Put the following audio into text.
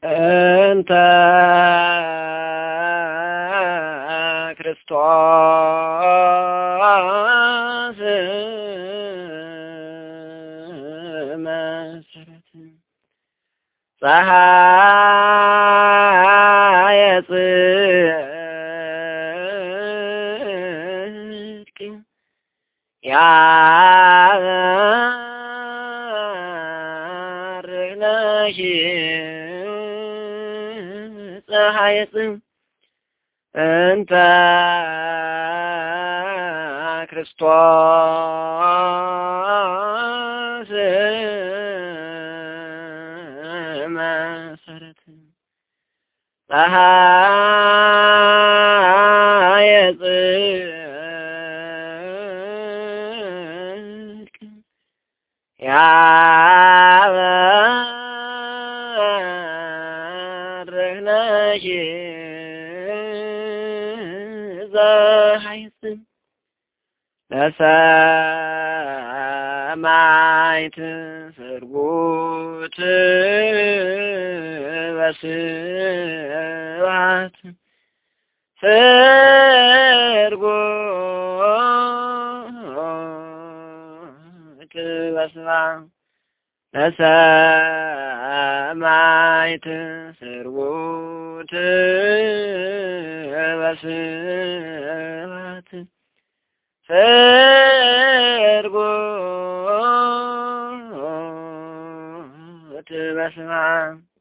እንተ ክርስቶስ መሰረት ፀሐየ ጽድቅ ያርነሽ ፀሐየ ጽድቅ እንተ ክርስቶስ መሰረት ፀሐየ ጽድቅ ያበርህነሽ ፀሐየ ለሰማዕት ስርጉት በስብሐት ስርጉት በስብሐት ለሰማዕት ስርጉት በስብሐት ስርጉት በስብሐት